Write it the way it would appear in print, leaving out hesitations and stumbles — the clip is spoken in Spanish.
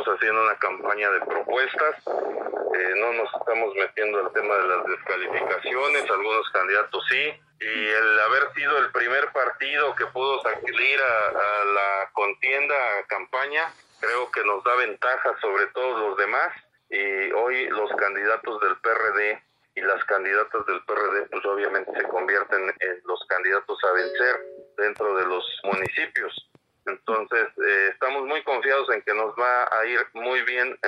estamos haciendo una campaña de propuestas, no nos estamos metiendo al tema de las descalificaciones, algunos candidatos sí, y el haber sido el primer partido que pudo salir a la contienda, a campaña, creo que nos da ventaja sobre todos los demás, y hoy los candidatos del PRD y las candidatas del PRD pues obviamente se convierten en los candidatos a vencer dentro de los municipios. Entonces estamos muy confiados en que nos va a ir muy bien